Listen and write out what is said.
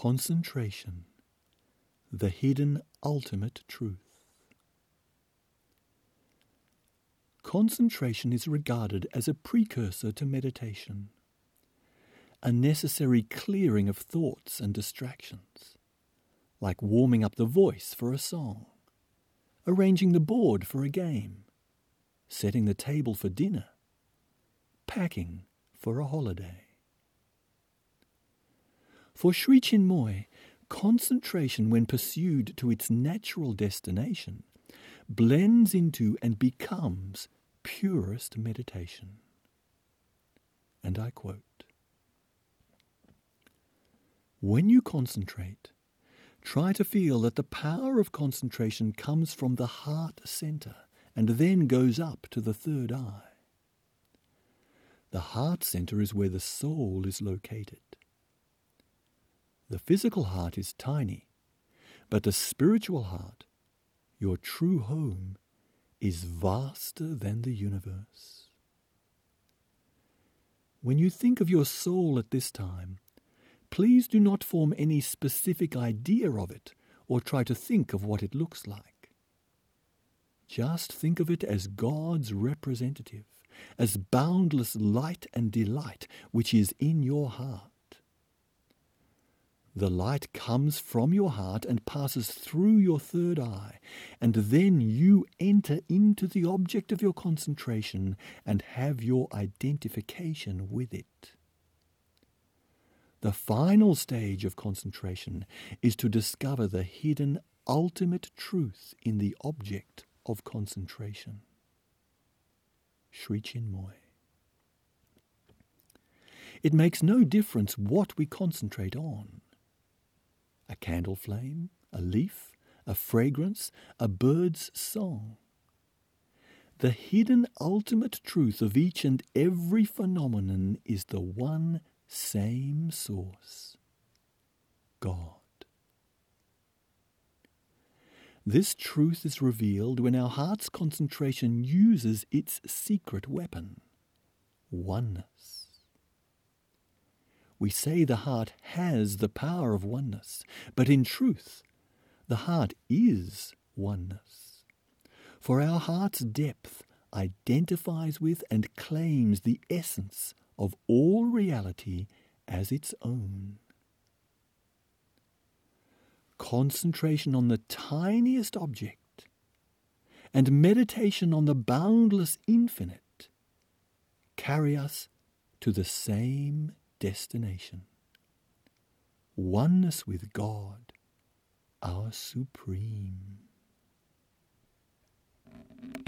Concentration, the hidden ultimate truth. Concentration is regarded as a precursor to meditation, a necessary clearing of thoughts and distractions, like warming up the voice for a song, arranging the board for a game, setting the table for dinner, packing for a holiday. For Sri Chinmoy, concentration, when pursued to its natural destination, blends into and becomes purest meditation. And I quote, "When you concentrate, try to feel that the power of concentration comes from the heart center and then goes up to the third eye. The heart center is where the soul is located. The physical heart is tiny, but the spiritual heart, your true home, is vaster than the universe. When you think of your soul at this time, please do not form any specific idea of it or try to think of what it looks like. Just think of it as God's representative, as boundless light and delight which is in your heart. The light comes from your heart and passes through your third eye, and then you enter into the object of your concentration and have your identification with it. The final stage of concentration is to discover the hidden ultimate truth in the object of concentration." Sri Chinmoy. It makes no difference what we concentrate on. A candle flame, a leaf, a fragrance, a bird's song. The hidden ultimate truth of each and every phenomenon is the one same source, God. This truth is revealed when our heart's concentration uses its secret weapon, oneness. We say the heart has the power of oneness, but in truth, the heart is oneness. For our heart's depth identifies with and claims the essence of all reality as its own. Concentration on the tiniest object and meditation on the boundless infinite carry us to the same destination, oneness with God, our supreme.